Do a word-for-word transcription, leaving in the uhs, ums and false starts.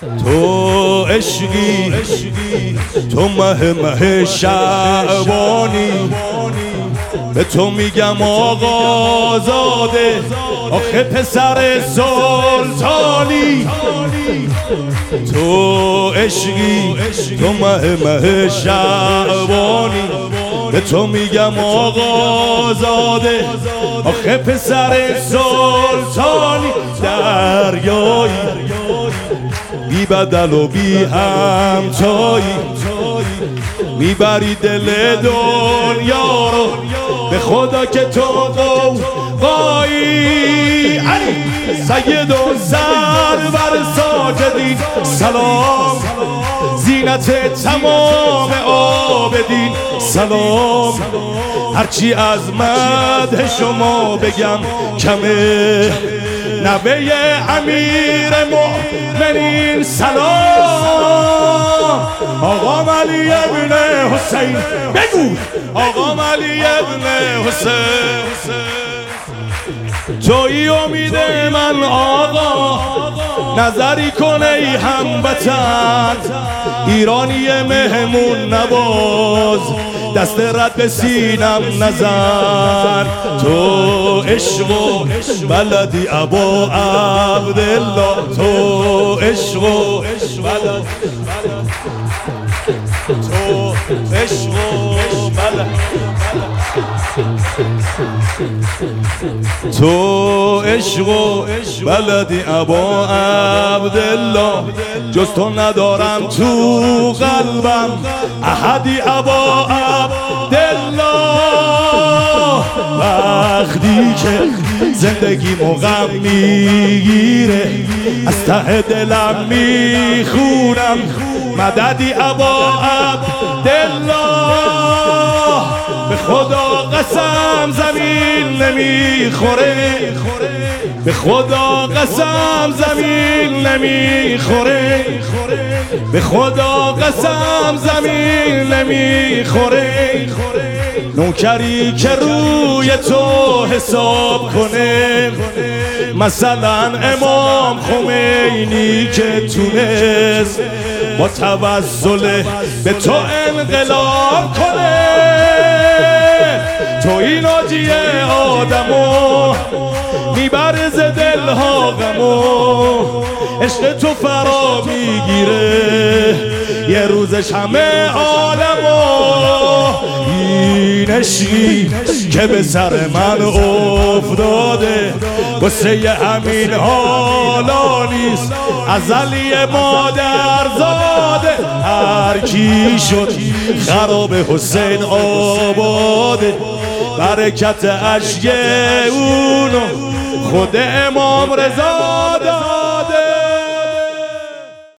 تو عشقی تو مه مه شعبانی، به تو میگم آقا زاده آخه پسر سلطانی. تو عشقی تو مه مه شعبانی، به تو میگم آقا زاده آخه پسر سلطانی. دریایی بی بدل و بی همتایی، میبری دل دنیا رو به خدا که تو قوقایی. علی سید و سرور ساجدین، سلام زینت تمام عابدین، سلام هرچی از مدح شما بگم کمه، نوه امیر مومنین. سلام آقا علی ابن حسین، بگو آقا علی ابن حسین. توی امید من آقا، نظری کن ای هموطن، ایرانی مهمون نواز، دست رد به سینم نزن. تو عشق و بلدی ابا عبدالله، تو عشق و بلدی، تو عشق و بلدی، تو عشق و بلدی ابا عبدالله، جز تو ندارم تو قلبم احدی ابا عبدالله. وقتی که زندگی غم میگیره از ته دلم میخونم مددی ابا عبدالله. به خدا قسم زمین نمیخوره، به خدا قسم زمین نمیخوره، به خدا قسم زمین نمیخوره. نوکری که روی تو حساب کنه، مثلا امام خمینی که تونست با توسل به تو انقلاب کنه. تو این آجی آدمو میبرز دلها غمو، عشق تو فرا میگیره یه روزش همه عالمو. این عشقی که به سر من افتاده واسه همین حالا نیست، ازلی مادر زاده. هر کی شد خراب حسین آباده، برکت اشک اونو خود امام رضا داد.